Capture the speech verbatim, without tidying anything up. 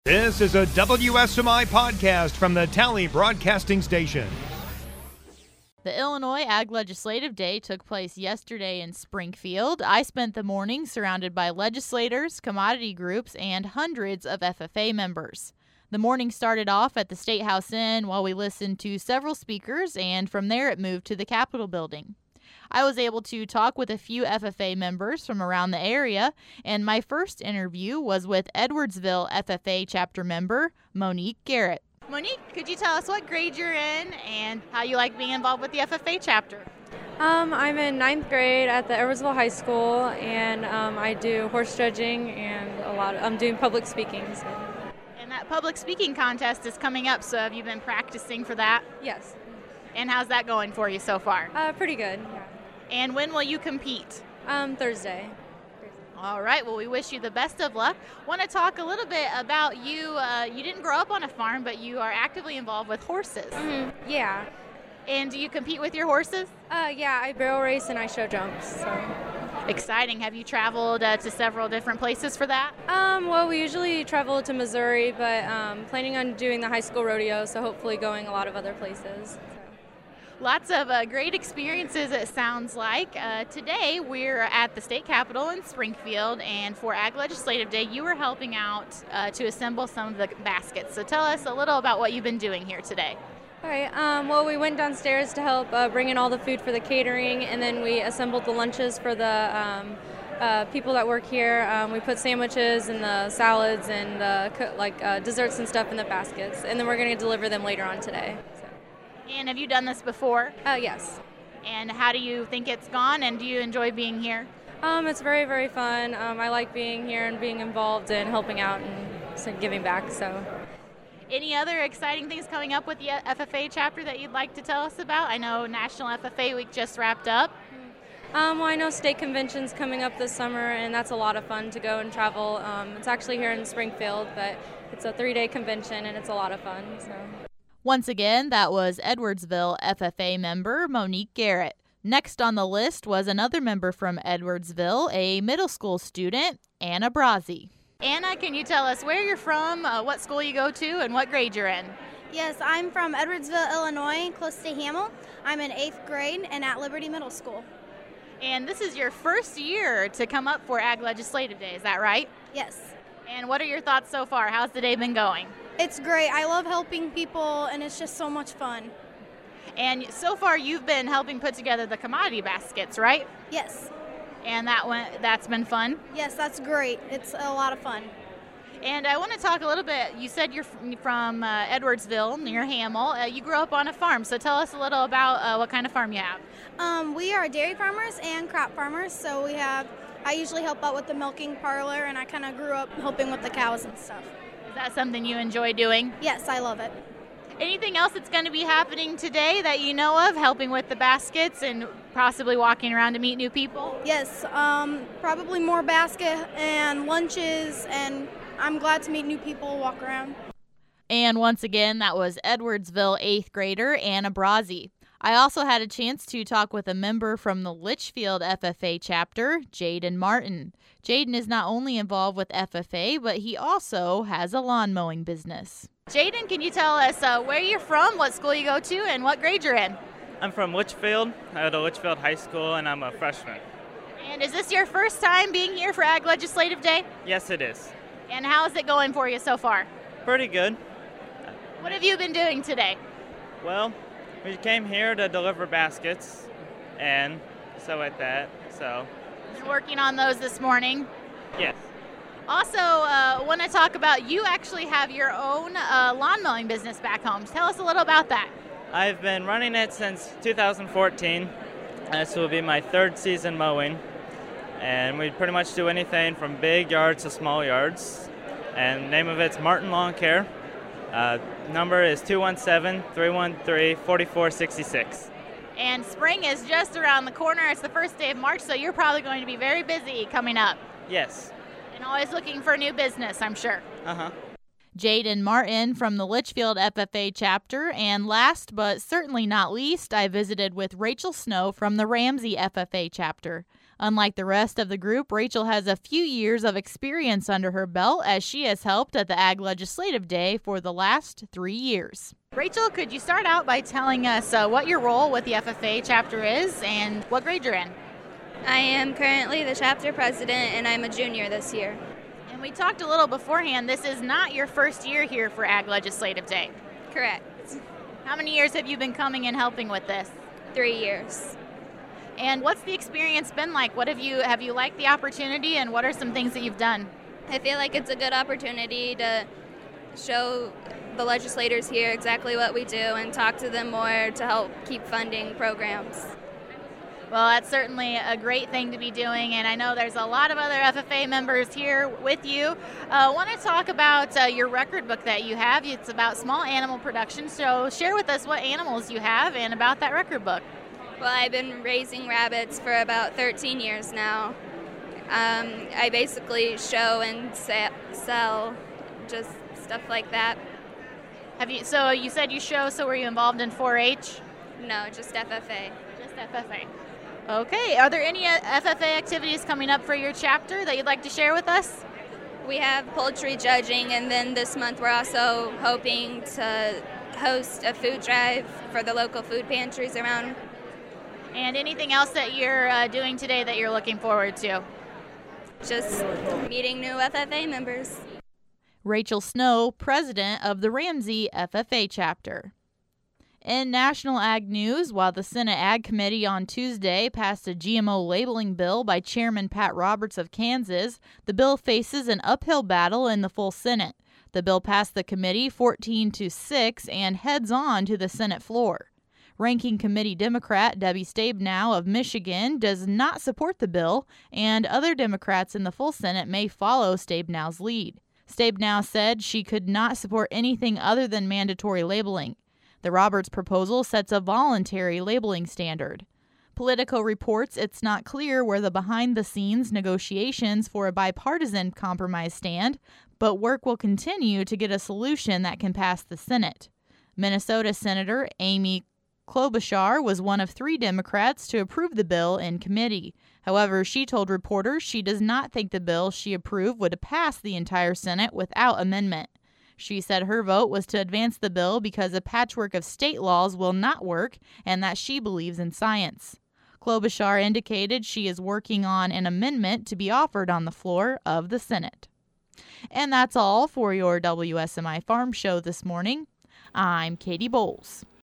This is a W S M I podcast from the Tally Broadcasting Station. The Illinois Ag Legislative Day took place yesterday in Springfield. I spent the morning surrounded by legislators, commodity groups, and hundreds of F F A members. The morning started off at the State House Inn while we listened to several speakers, and from there it moved to the Capitol building. I was able to talk with a few F F A members from around the area, and my first interview was with Edwardsville F F A chapter member Monique Garrett. Monique, could you tell us what grade you're in and how you like being involved with the F F A chapter? Um, I'm in ninth grade at the Edwardsville High School, and um, I do horse judging and a lot of, I'm doing public speaking. So. And that public speaking contest is coming up, so have you been practicing for that? Yes. And how's that going for you so far? Uh, pretty good, yeah. And when will you compete? Um, Thursday. All right. Well, we wish you the best of luck. Want to talk a little bit about you. Uh, you didn't grow up on a farm, but you are actively involved with horses. Mm-hmm. Yeah. And do you compete with your horses? Uh, yeah, I barrel race and I show jumps. So. Exciting. Have you traveled uh, to several different places for that? Um, well, we usually travel to Missouri, but um, planning on doing the high school rodeo, so hopefully going a lot of other places. Lots of uh, great experiences, it sounds like. Uh, today, we're at the state capitol in Springfield, and for Ag Legislative Day, you were helping out uh, to assemble some of the baskets. So tell us a little about what you've been doing here today. All right. Um, well, we went downstairs to help uh, bring in all the food for the catering, and then we assembled the lunches for the um, uh, people that work here. Um, we put sandwiches and the salads and the co- like uh, desserts and stuff in the baskets, and then we're going to deliver them later on today. And have you done this before? Uh, yes. And how do you think it's gone, and do you enjoy being here? Um, it's very, very fun. Um, I like being here and being involved and helping out and giving back. So. Any other exciting things coming up with the F F A chapter that you'd like to tell us about? I know National F F A Week just wrapped up. Um, well, I know state convention's coming up this summer, and that's a lot of fun to go and travel. Um, it's actually here in Springfield, but it's a three-day convention, and it's a lot of fun. So. Once again, that was Edwardsville F F A member Monique Garrett. Next on the list was another member from Edwardsville, a middle school student, Anna Brazzi. Anna, can you tell us where you're from, uh, what school you go to, and what grade you're in? Yes, I'm from Edwardsville, Illinois, close to Hamel. I'm in eighth grade and at Liberty Middle School. And this is your first year to come up for Ag Legislative Day, is that right? Yes. And what are your thoughts so far? How's the day been going? It's great. I love helping people, and it's just so much fun. And so far, you've been helping put together the commodity baskets, right? Yes. And that went, that's been fun? Yes, that's great. It's a lot of fun. And I want to talk a little bit. You said you're from uh, Edwardsville, near Hamel. Uh, you grew up on a farm, so tell us a little about uh, what kind of farm you have. Um, we are dairy farmers and crop farmers, so we have, I usually help out with the milking parlor, and I kind of grew up helping with the cows and stuff. Is that something you enjoy doing? Yes, I love it. Anything else that's going to be happening today that you know of, helping with the baskets and possibly walking around to meet new people? Yes, um, probably more basket and lunches, and I'm glad to meet new people, walk around. And once again, that was Edwardsville eighth grader Anna Brazzi. I also had a chance to talk with a member from the Litchfield F F A chapter, Jaden Martin. Jaden is not only involved with F F A, but he also has a lawn mowing business. Jaden, can you tell us uh, where you're from, what school you go to, and what grade you're in? I'm from Litchfield. I go to Litchfield High School, and I'm a freshman. And is this your first time being here for Ag Legislative Day? Yes, it is. And how is it going for you so far? Pretty good. What have you been doing today? Well, we came here to deliver baskets and so like that. So. You're working on those this morning? Yes. Also, uh, want to talk about you actually have your own uh, lawn mowing business back home. Tell us a little about that. I've been running it since two thousand fourteen. This will be my third season mowing. And we pretty much do anything from big yards to small yards. And the name of it's Martin Lawn Care. Uh, number is two one seven, three one three, four four six six. And spring is just around the corner. It's the first day of March, so you're probably going to be very busy coming up. Yes. And always looking for new business, I'm sure. Uh-huh. Jaden Martin from the Litchfield F F A chapter. And last but certainly not least, I visited with Rachel Snow from the Ramsey F F A chapter. Unlike the rest of the group, Rachel has a few years of experience under her belt as she has helped at the Ag Legislative Day for the last three years. Rachel, could you start out by telling us uh, what your role with the F F A chapter is and what grade you're in? I am currently the chapter president, and I'm a junior this year. And we talked a little beforehand. This is not your first year here for Ag Legislative Day. Correct. How many years have you been coming and helping with this? Three years. And what's the experience been like? What have you have you liked the opportunity, and what are some things that you've done? I feel like it's a good opportunity to show the legislators here exactly what we do and talk to them more to help keep funding programs. Well, that's certainly a great thing to be doing, and I know there's a lot of other F F A members here with you. I uh, want to talk about uh, your record book that you have. It's about small animal production, so share with us what animals you have and about that record book. Well, I've been raising rabbits for about thirteen years now. Um, I basically show and sa- sell just stuff like that. Have you? So you said you show, so were you involved in four H? No, just F F A. Just F F A. Okay, are there any F F A activities coming up for your chapter that you'd like to share with us? We have poultry judging, and then this month we're also hoping to host a food drive for the local food pantries around. And anything else that you're uh, doing today that you're looking forward to? Just meeting new F F A members. Rachel Snow, president of the Ramsey F F A chapter. In national ag news, while the Senate Ag Committee on Tuesday passed a G M O labeling bill by Chairman Pat Roberts of Kansas, the bill faces an uphill battle in the full Senate. The bill passed the committee fourteen to six and heads on to the Senate floor. Ranking Committee Democrat Debbie Stabenow of Michigan does not support the bill, and other Democrats in the full Senate may follow Stabenow's lead. Stabenow said she could not support anything other than mandatory labeling. The Roberts proposal sets a voluntary labeling standard. Politico reports it's not clear where the behind-the-scenes negotiations for a bipartisan compromise stand, but work will continue to get a solution that can pass the Senate. Minnesota Senator Amy Klobuchar was one of three Democrats to approve the bill in committee. However, she told reporters she does not think the bill she approved would pass the entire Senate without amendment. She said her vote was to advance the bill because a patchwork of state laws will not work and that she believes in science. Klobuchar indicated she is working on an amendment to be offered on the floor of the Senate. And that's all for your W S M I Farm Show this morning. I'm Katie Bowles.